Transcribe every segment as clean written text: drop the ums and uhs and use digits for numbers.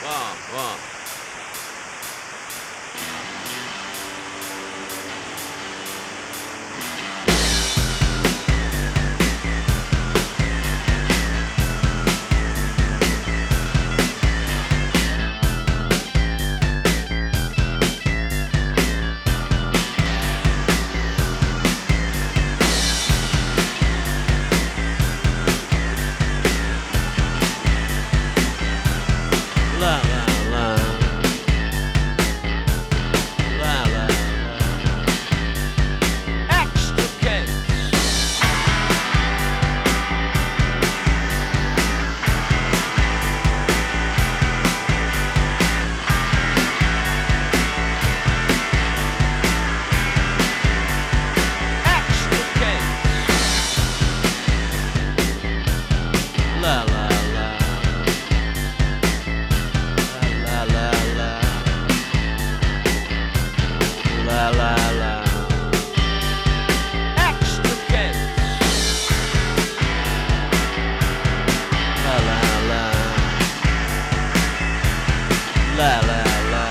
Wow. La la la. La la la. Extra case. Extra case. La la la. La la la. La la la. Extra case. La la la. La la la.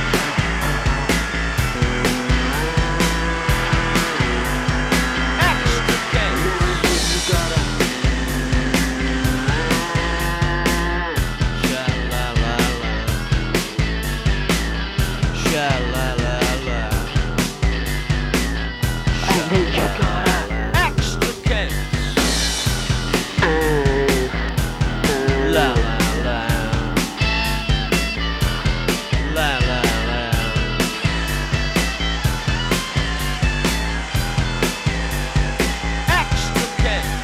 Extra case. You gotta. Sha la la la. Sha la la la. Extra case. La la la. La la la. Extra case.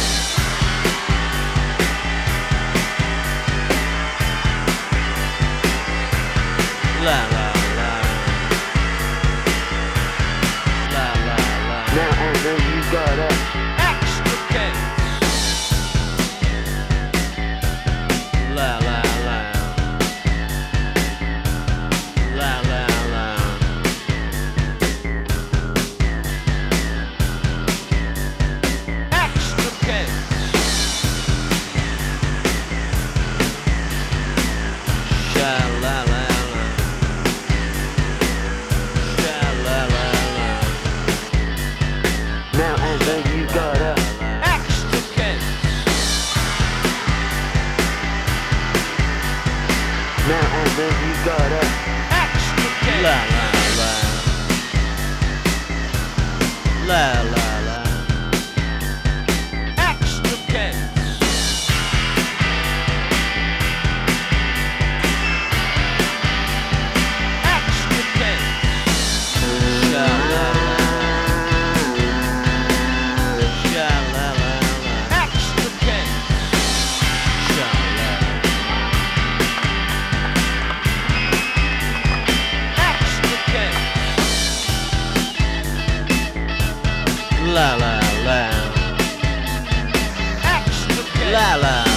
La la la. La la la. Now and then you gotta. Extra case. La la la. La la la. Extra case. Sha la la la. Sha la la la. Now and then you gotta. Extra case. Now and then you gotta. Extra case. La la la. La la la. Extra case. Extra case. Sha la la. Sha la la la. Extra case. Sha la. Extra case. La la la. Extra case. La la.